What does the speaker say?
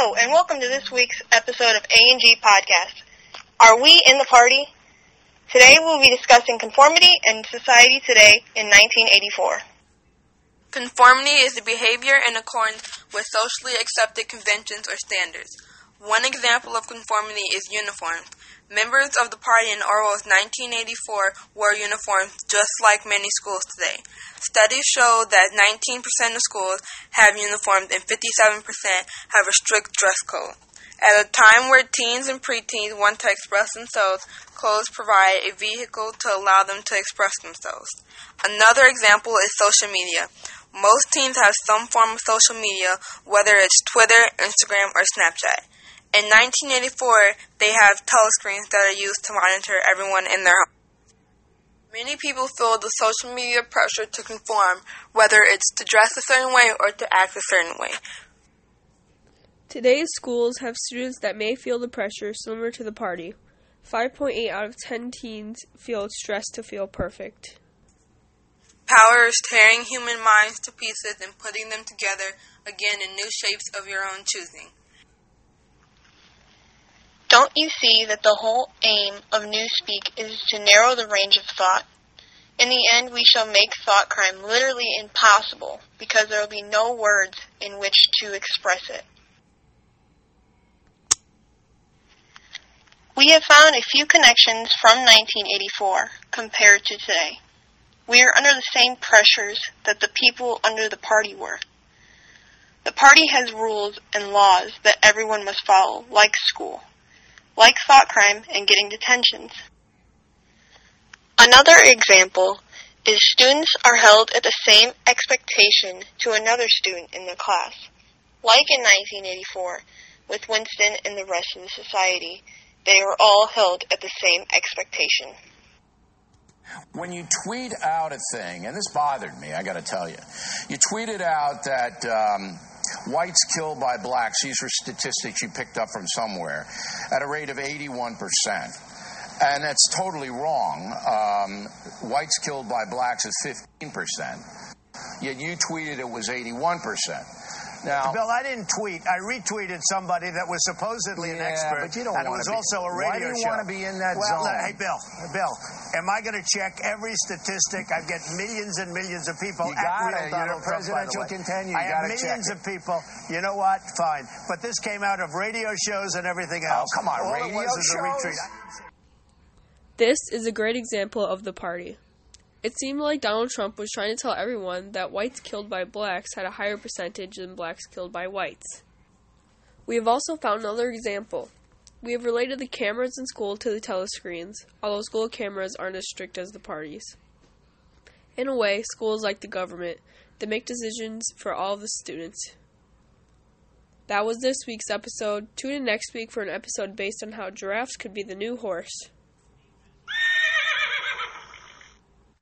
Hello, and welcome to this week's episode of A&G Podcast. Are we in the party? Today we'll be discussing conformity and society today in 1984. Conformity is the behavior in accordance with socially accepted conventions or standards. One example of conformity is uniforms. Members of the party in Orwell's 1984 wore uniforms just like many schools today. Studies show that 19% of schools have uniforms and 57% have a strict dress code. At a time where teens and preteens want to express themselves, clothes provide a vehicle to allow them to express themselves. Another example is social media. Most teens have some form of social media, whether it's Twitter, Instagram, or Snapchat. In 1984, they have telescreens that are used to monitor everyone in their home. Many people feel the social media pressure to conform, whether it's to dress a certain way or to act a certain way. Today's schools have students that may feel the pressure similar to the party. 5.8 out of 10 teens feel stressed to feel perfect. Power is tearing human minds to pieces and putting them together again in new shapes of your own choosing. Don't you see that the whole aim of Newspeak is to narrow the range of thought? In the end, we shall make thought crime literally impossible because there will be no words in which to express it. We have found a few connections from 1984 compared to today. We are under the same pressures that the people under the party were. The party has rules and laws that everyone must follow, like school, like thought crime and getting detentions. Another example is students are held at the same expectation to another student in the class. Like in 1984, with Winston and the rest of the society, they were all held at the same expectation. When you tweet out a thing, and this bothered me, I got to tell you, you tweeted out that whites killed by blacks, these were statistics you picked up from somewhere, at a rate of 81%. And that's totally wrong. Whites killed by blacks is 15%. Yet you tweeted it was 81%. Now, Bill, I didn't tweet. I retweeted somebody that was supposedly an expert. But you don't and it want was to be, also a radio show. Why do you want to be in that zone? Hey, Bill, am I going to check every statistic? I get millions and millions of people. You got it. You're a presidential contender. You got to check millions of people. You know what? Fine. But this came out of radio shows and everything else. Oh, come on, All radio it was is a shows? retweet. This is a great example of the party. It seemed like Donald Trump was trying to tell everyone that whites killed by blacks had a higher percentage than blacks killed by whites. We have also found another example. We have related the cameras in school to the telescreens, although school cameras aren't as strict as the parties. In a way, school is like the government. They make decisions for all of the students. That was this week's episode. Tune in next week for an episode based on how giraffes could be the new horse.